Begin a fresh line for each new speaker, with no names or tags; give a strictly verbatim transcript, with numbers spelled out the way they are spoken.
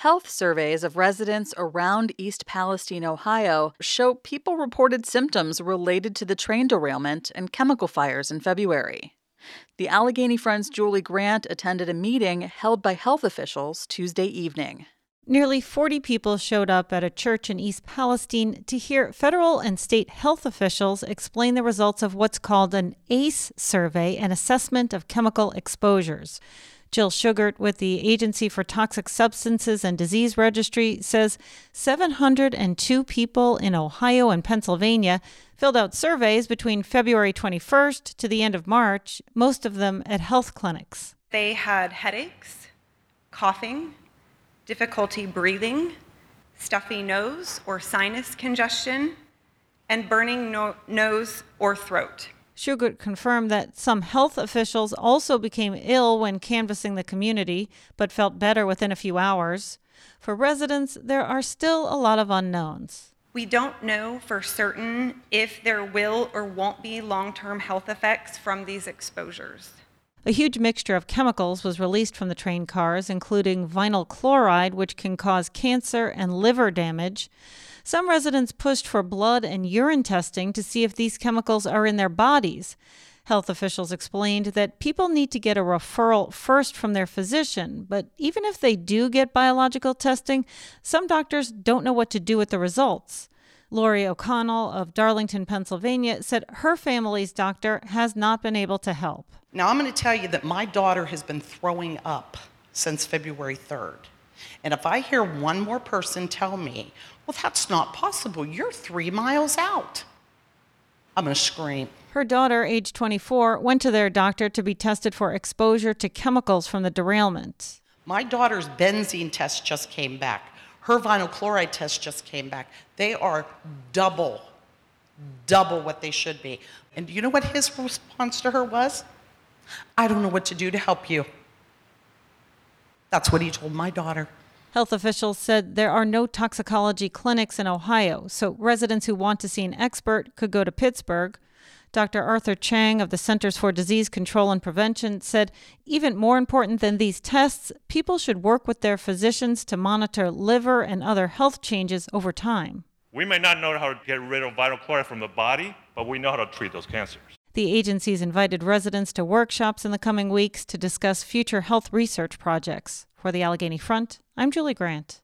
Health surveys of residents around East Palestine, Ohio, show people reported symptoms related to the train derailment and chemical fires in February. The Allegheny Front's Julie Grant attended a meeting held by health officials Tuesday evening.
Nearly forty people showed up at a church in East Palestine to hear federal and state health officials explain the results of what's called an A C E survey, an assessment of chemical exposures. Jill Sugart with the Agency for Toxic Substances and Disease Registry says seven hundred two people in Ohio and Pennsylvania filled out surveys between February twenty-first to the end of March, most of them at health clinics.
They had headaches, coughing, difficulty breathing, stuffy nose or sinus congestion, and burning no- nose or throat.
Sugart confirmed that some health officials also became ill when canvassing the community, but felt better within a few hours. For residents, there are still a lot of unknowns.
We don't know for certain if there will or won't be long-term health effects from these exposures.
A huge mixture of chemicals was released from the train cars, including vinyl chloride, which can cause cancer and liver damage. Some residents pushed for blood and urine testing to see if these chemicals are in their bodies. Health officials explained that people need to get a referral first from their physician, but even if they do get biological testing, some doctors don't know what to do with the results. Lori O'Connell of Darlington, Pennsylvania, said her family's doctor has not been able to help.
Now, I'm going to tell you that my daughter has been throwing up since February third. And if I hear one more person tell me, well, that's not possible, you're three miles out, I'm going to scream.
Her daughter, age twenty-four, went to their doctor to be tested for exposure to chemicals from the derailment.
My daughter's benzene test just came back. Her vinyl chloride test just came back. They are double, double what they should be. And do you know what his response to her was? I don't know what to do to help you. That's what he told my daughter.
Health officials said there are no toxicology clinics in Ohio, so residents who want to see an expert could go to Pittsburgh. Doctor Arthur Chang of the Centers for Disease Control and Prevention said even more important than these tests, people should work with their physicians to monitor liver and other health changes over time.
We may not know how to get rid of vinyl chloride from the body, but we know how to treat those cancers.
The agency's invited residents to workshops in the coming weeks to discuss future health research projects. For the Allegheny Front, I'm Julie Grant.